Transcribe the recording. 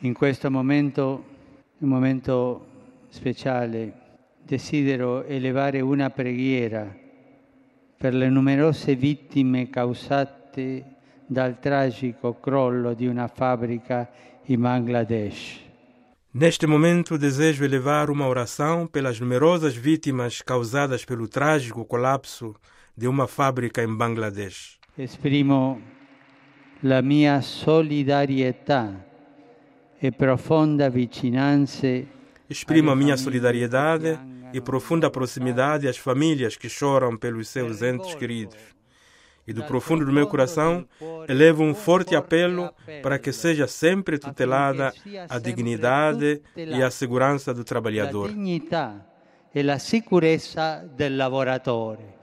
In questo momento, un momento speciale, desidero elevare una preghiera per le numerose vittime causate dal tragico crollo di una fábrica in Bangladesh. Neste momento, desejo elevar uma oração pelas numerosas vítimas causadas pelo trágico colapso de uma fábrica em Bangladesh. Esprimo la mia solidarietà e profonda vicinanza. Exprimo a minha solidariedade e profunda proximidade às famílias que choram pelos seus entes queridos. E do profundo do meu coração, elevo um forte apelo para que seja sempre tutelada a dignidade e a segurança do trabalhador. La dignità e la sicurezza del lavoratore.